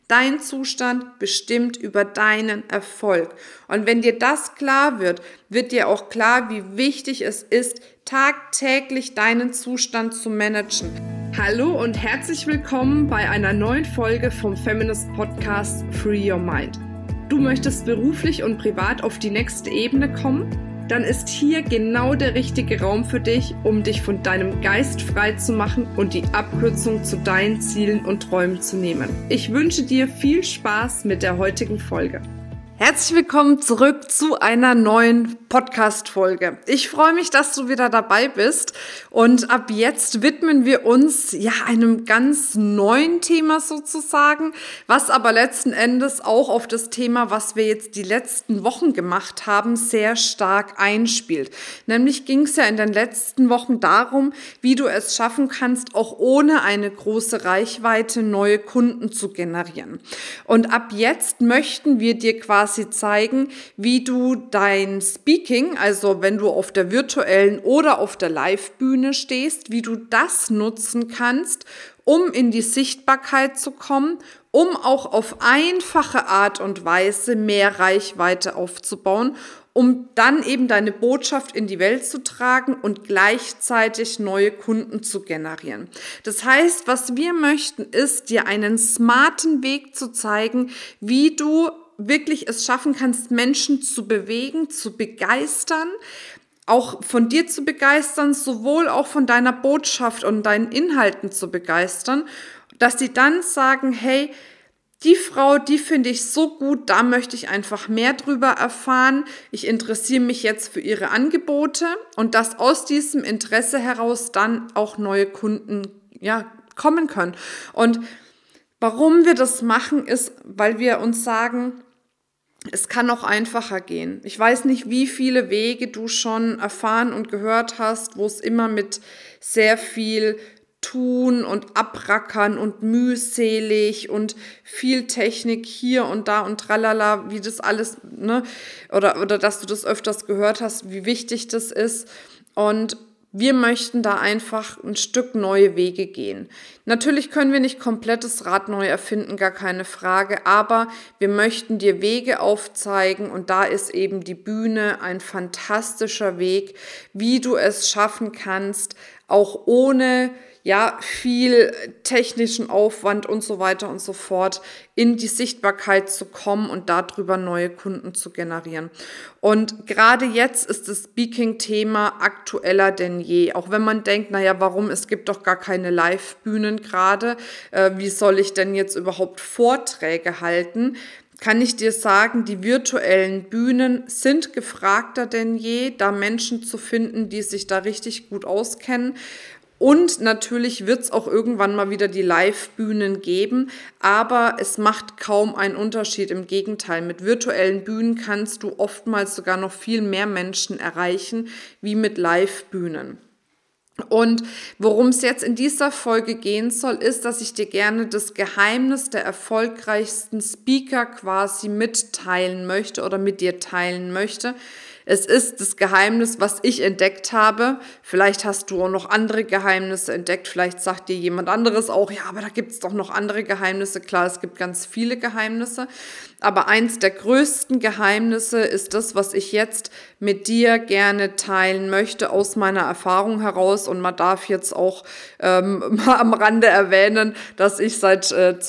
Dein Zustand bestimmt über deinen Erfolg. Und wenn dir das klar wird, wird dir auch klar, wie wichtig es ist, tagtäglich deinen Zustand zu managen. Hallo und herzlich willkommen bei einer neuen Folge vom Feminist Podcast Free Your Mind. Du möchtest beruflich und privat auf die nächste Ebene kommen? Dann ist hier genau der richtige Raum für dich, um dich von deinem Geist frei zu machen und die Abkürzung zu deinen Zielen und Träumen zu nehmen. Ich wünsche dir viel Spaß mit der heutigen Folge. Herzlich willkommen zurück zu einer neuen Podcast-Folge. Ich freue mich, dass du wieder dabei bist und ab jetzt widmen wir uns einem ganz neuen Thema sozusagen, was aber letzten Endes auch auf das Thema, was wir jetzt die letzten Wochen gemacht haben, sehr stark einspielt. Nämlich ging es ja in den letzten Wochen darum, wie du es schaffen kannst, auch ohne eine große Reichweite neue Kunden zu generieren. Und ab jetzt möchten wir dir quasi zeigen, wie du dein Speaking, also wenn du auf der virtuellen oder auf der Live-Bühne stehst, wie du das nutzen kannst, um in die Sichtbarkeit zu kommen, um auch auf einfache Art und Weise mehr Reichweite aufzubauen, um dann eben deine Botschaft in die Welt zu tragen und gleichzeitig neue Kunden zu generieren. Das heißt, was wir möchten, ist, dir einen smarten Weg zu zeigen, wie du wirklich es schaffen kannst, Menschen zu bewegen, zu begeistern, auch von dir zu begeistern, sowohl auch von deiner Botschaft und deinen Inhalten zu begeistern, dass sie dann sagen, hey, die Frau, die finde ich so gut, da möchte ich einfach mehr drüber erfahren. Ich interessiere mich jetzt für ihre Angebote und dass aus diesem Interesse heraus dann auch neue Kunden kommen können. Und warum wir das machen, ist, weil wir uns sagen, es kann auch einfacher gehen. Ich weiß nicht, wie viele Wege du schon erfahren und gehört hast, wo es immer mit sehr viel Tun und Abrackern und mühselig und viel Technik hier und da und tralala, wie das alles, oder dass du das öfters gehört hast, wie wichtig das ist. Und wir möchten da einfach ein Stück neue Wege gehen. Natürlich können wir nicht komplett das Rad neu erfinden, gar keine Frage, aber wir möchten dir Wege aufzeigen und da ist eben die Bühne ein fantastischer Weg, wie du es schaffen kannst, auch ohne viel technischen Aufwand und so weiter und so fort in die Sichtbarkeit zu kommen und darüber neue Kunden zu generieren. Und gerade jetzt ist das Speaking-Thema aktueller denn je. Auch wenn man denkt, warum, es gibt doch gar keine Live-Bühnen gerade, wie soll ich denn jetzt überhaupt Vorträge halten? Kann ich dir sagen, die virtuellen Bühnen sind gefragter denn je, da Menschen zu finden, die sich da richtig gut auskennen. Und natürlich wird es auch irgendwann mal wieder die Live-Bühnen geben, aber es macht kaum einen Unterschied. Im Gegenteil, mit virtuellen Bühnen kannst du oftmals sogar noch viel mehr Menschen erreichen wie mit Live-Bühnen. Und worum es jetzt in dieser Folge gehen soll, ist, dass ich dir gerne das Geheimnis der erfolgreichsten Speaker quasi mitteilen möchte oder mit dir teilen möchte. Es ist das Geheimnis, was ich entdeckt habe. Vielleicht hast du auch noch andere Geheimnisse entdeckt. Vielleicht sagt dir jemand anderes auch, aber da gibt es doch noch andere Geheimnisse. Klar, es gibt ganz viele Geheimnisse. Aber eins der größten Geheimnisse ist das, was ich jetzt mit dir gerne teilen möchte aus meiner Erfahrung heraus. Und man darf jetzt auch mal am Rande erwähnen, dass ich seit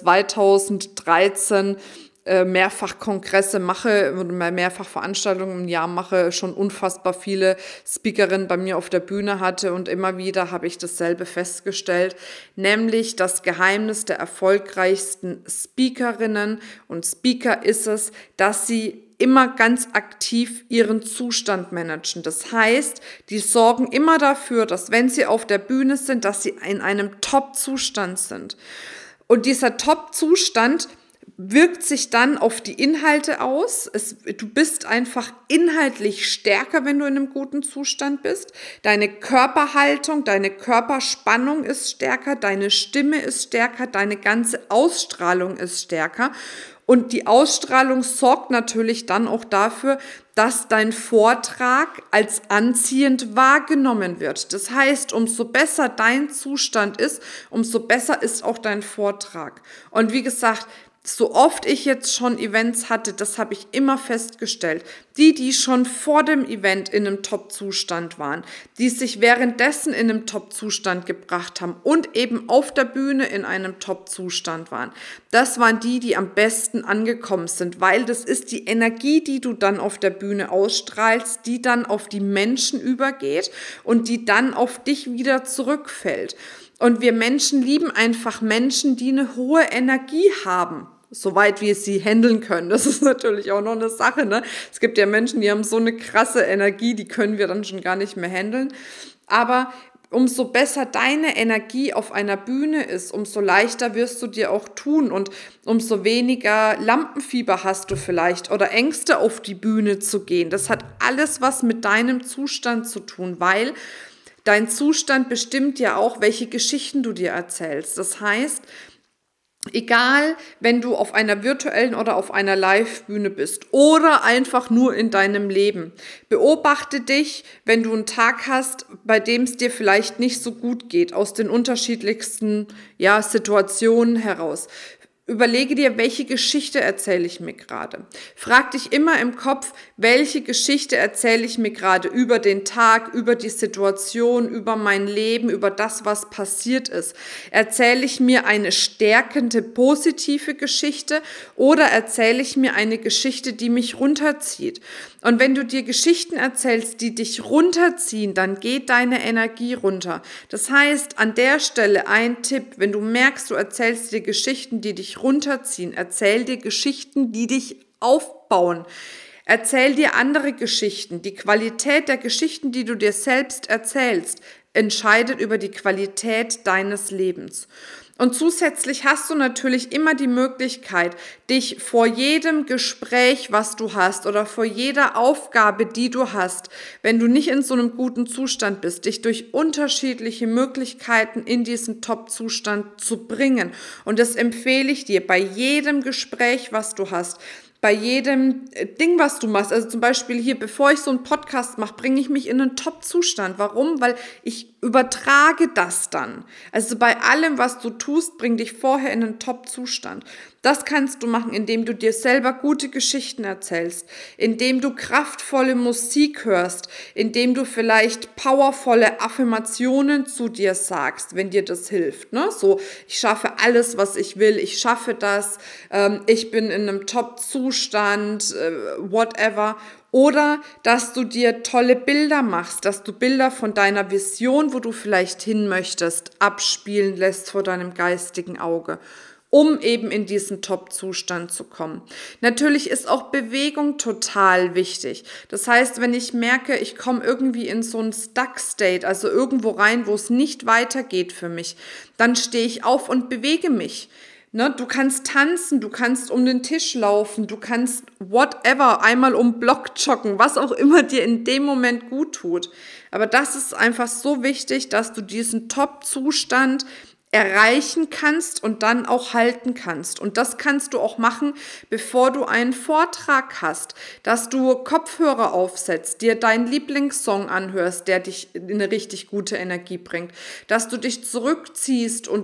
2013 mehrfach Kongresse mache oder mehrfach Veranstaltungen im Jahr mache, schon unfassbar viele Speakerinnen bei mir auf der Bühne hatte und immer wieder habe ich dasselbe festgestellt, nämlich das Geheimnis der erfolgreichsten Speakerinnen und Speaker ist es, dass sie immer ganz aktiv ihren Zustand managen. Das heißt, die sorgen immer dafür, dass wenn sie auf der Bühne sind, dass sie in einem Top-Zustand sind. Und dieser Top-Zustand wirkt sich dann auf die Inhalte aus. Du bist einfach inhaltlich stärker, wenn du in einem guten Zustand bist. Deine Körperhaltung, deine Körperspannung ist stärker, deine Stimme ist stärker, deine ganze Ausstrahlung ist stärker. Und die Ausstrahlung sorgt natürlich dann auch dafür, dass dein Vortrag als anziehend wahrgenommen wird. Das heißt, umso besser dein Zustand ist, umso besser ist auch dein Vortrag. Und wie gesagt, so oft ich jetzt schon Events hatte, das habe ich immer festgestellt. Die schon vor dem Event in einem Top-Zustand waren, die sich währenddessen in einem Top-Zustand gebracht haben und eben auf der Bühne in einem Top-Zustand waren, das waren die am besten angekommen sind, weil das ist die Energie, die du dann auf der Bühne ausstrahlst, die dann auf die Menschen übergeht und die dann auf dich wieder zurückfällt. Und wir Menschen lieben einfach Menschen, die eine hohe Energie haben, soweit wir sie handeln können. Das ist natürlich auch noch eine Sache, ne? Es gibt ja Menschen, die haben so eine krasse Energie, die können wir dann schon gar nicht mehr handeln. Aber umso besser deine Energie auf einer Bühne ist, umso leichter wirst du dir auch tun und umso weniger Lampenfieber hast du vielleicht oder Ängste auf die Bühne zu gehen. Das hat alles was mit deinem Zustand zu tun, weil dein Zustand bestimmt ja auch, welche Geschichten du dir erzählst. Das heißt, egal, wenn du auf einer virtuellen oder auf einer Live-Bühne bist oder einfach nur in deinem Leben, beobachte dich, wenn du einen Tag hast, bei dem es dir vielleicht nicht so gut geht, aus den unterschiedlichsten Situationen heraus. Überlege dir, welche Geschichte erzähle ich mir gerade. Frag dich immer im Kopf, welche Geschichte erzähle ich mir gerade über den Tag, über die Situation, über mein Leben, über das, was passiert ist. Erzähle ich mir eine stärkende, positive Geschichte oder erzähle ich mir eine Geschichte, die mich runterzieht? Und wenn du dir Geschichten erzählst, die dich runterziehen, dann geht deine Energie runter. Das heißt, an der Stelle ein Tipp, wenn du merkst, du erzählst dir Geschichten, die dich runterziehen, erzähl dir Geschichten, die dich aufbauen. Erzähl dir andere Geschichten. Die Qualität der Geschichten, die du dir selbst erzählst, entscheidet über die Qualität deines Lebens. Und zusätzlich hast du natürlich immer die Möglichkeit, dich vor jedem Gespräch, was du hast oder vor jeder Aufgabe, die du hast, wenn du nicht in so einem guten Zustand bist, dich durch unterschiedliche Möglichkeiten in diesen Top-Zustand zu bringen. Und das empfehle ich dir bei jedem Gespräch, was du hast. Bei jedem Ding, was du machst, also zum Beispiel hier, bevor ich so einen Podcast mache, bringe ich mich in einen Top-Zustand. Warum? Weil ich übertrage das dann. Also bei allem, was du tust, bring dich vorher in einen Top-Zustand. Das kannst du machen, indem du dir selber gute Geschichten erzählst, indem du kraftvolle Musik hörst, indem du vielleicht powervolle Affirmationen zu dir sagst, wenn dir das hilft. Ne? So, ich schaffe alles, was ich will, ich schaffe das, ich bin in einem Top-Zustand, whatever. Oder dass du dir tolle Bilder machst, dass du Bilder von deiner Vision, wo du vielleicht hin möchtest, abspielen lässt vor deinem geistigen Auge, um eben in diesen Top-Zustand zu kommen. Natürlich ist auch Bewegung total wichtig. Das heißt, wenn ich merke, ich komme irgendwie in so einen Stuck-State, also irgendwo rein, wo es nicht weitergeht für mich, dann stehe ich auf und bewege mich. Ne, du kannst tanzen, du kannst um den Tisch laufen, du kannst whatever, einmal um Block joggen, was auch immer dir in dem Moment gut tut. Aber das ist einfach so wichtig, dass du diesen Top-Zustand erreichen kannst und dann auch halten kannst. Und das kannst du auch machen, bevor du einen Vortrag hast, dass du Kopfhörer aufsetzt, dir deinen Lieblingssong anhörst, der dich in eine richtig gute Energie bringt, dass du dich zurückziehst und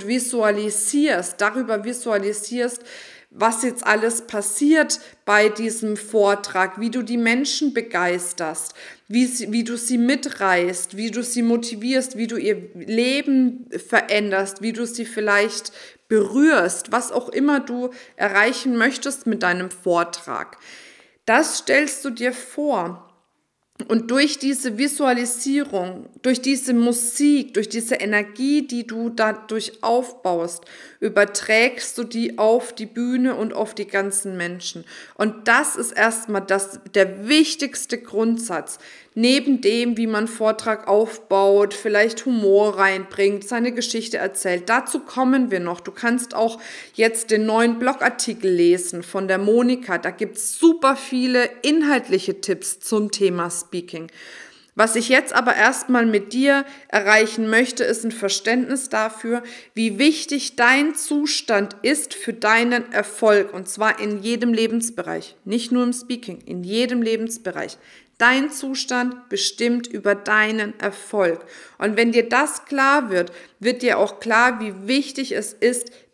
darüber visualisierst, was jetzt alles passiert bei diesem Vortrag, wie du die Menschen begeisterst, wie du sie mitreißt, wie du sie motivierst, wie du ihr Leben veränderst, wie du sie vielleicht berührst, was auch immer du erreichen möchtest mit deinem Vortrag. Das stellst du dir vor. Und durch diese Visualisierung, durch diese Musik, durch diese Energie, die du dadurch aufbaust, überträgst du die auf die Bühne und auf die ganzen Menschen. Und das ist erstmal der wichtigste Grundsatz. Neben dem, wie man Vortrag aufbaut, vielleicht Humor reinbringt, seine Geschichte erzählt. Dazu kommen wir noch. Du kannst auch jetzt den neuen Blogartikel lesen von der Monika. Da gibt es super viele inhaltliche Tipps zum Thema Speaking. Was ich jetzt aber erstmal mit dir erreichen möchte, ist ein Verständnis dafür, wie wichtig dein Zustand ist für deinen Erfolg. Und zwar in jedem Lebensbereich, nicht nur im Speaking, in jedem Lebensbereich. Dein Zustand bestimmt über deinen Erfolg. Und wenn dir das klar wird, wird dir auch klar, wie wichtig es ist,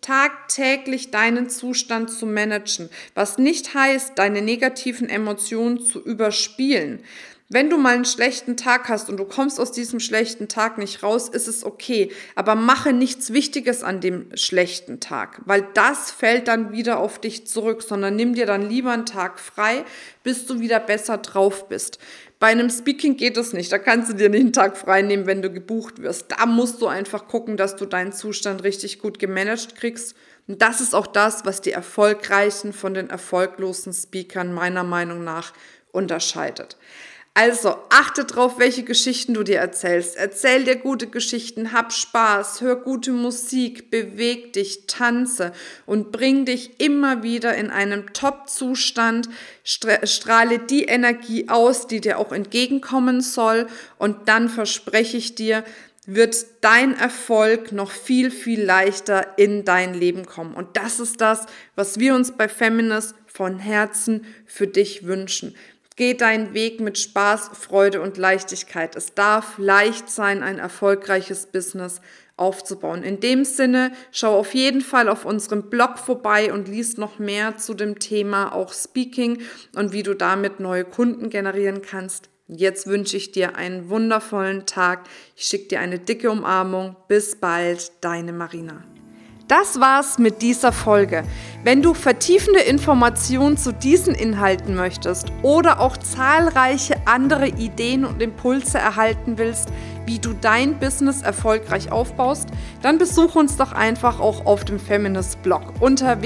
tagtäglich deinen Zustand zu managen, was nicht heißt, deine negativen Emotionen zu überspielen. Wenn du mal einen schlechten Tag hast und du kommst aus diesem schlechten Tag nicht raus, ist es okay. Aber mache nichts Wichtiges an dem schlechten Tag, weil das fällt dann wieder auf dich zurück, sondern nimm dir dann lieber einen Tag frei, bis du wieder besser drauf bist. Bei einem Speaking geht es nicht. Da kannst du dir nicht einen Tag frei nehmen, wenn du gebucht wirst. Da musst du einfach gucken, dass du deinen Zustand richtig gut gemanagt kriegst. Und das ist auch das, was die Erfolgreichen von den erfolglosen Speakern meiner Meinung nach unterscheidet. Also achte drauf, welche Geschichten du dir erzählst. Erzähl dir gute Geschichten, hab Spaß, hör gute Musik, beweg dich, tanze und bring dich immer wieder in einem Top-Zustand. Strahle die Energie aus, die dir auch entgegenkommen soll, und dann verspreche ich dir, wird dein Erfolg noch viel, viel leichter in dein Leben kommen. Und das ist das, was wir uns bei Feminist von Herzen für dich wünschen. Geh deinen Weg mit Spaß, Freude und Leichtigkeit. Es darf leicht sein, ein erfolgreiches Business aufzubauen. In dem Sinne, schau auf jeden Fall auf unserem Blog vorbei und lies noch mehr zu dem Thema auch Speaking und wie du damit neue Kunden generieren kannst. Jetzt wünsche ich dir einen wundervollen Tag. Ich schicke dir eine dicke Umarmung. Bis bald, deine Marina. Das war's mit dieser Folge. Wenn du vertiefende Informationen zu diesen Inhalten möchtest oder auch zahlreiche andere Ideen und Impulse erhalten willst, wie du dein Business erfolgreich aufbaust, dann besuch uns doch einfach auch auf dem Feminist-Blog. Unter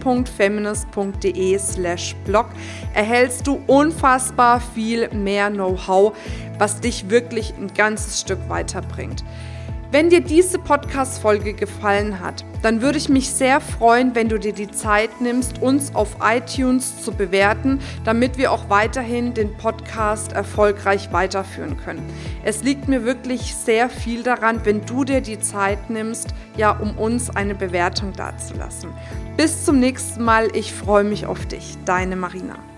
www.feminist.de/blog erhältst du unfassbar viel mehr Know-how, was dich wirklich ein ganzes Stück weiterbringt. Wenn dir diese Podcast-Folge gefallen hat, dann würde ich mich sehr freuen, wenn du dir die Zeit nimmst, uns auf iTunes zu bewerten, damit wir auch weiterhin den Podcast erfolgreich weiterführen können. Es liegt mir wirklich sehr viel daran, wenn du dir die Zeit nimmst, um uns eine Bewertung dazulassen. Bis zum nächsten Mal, ich freue mich auf dich, deine Marina.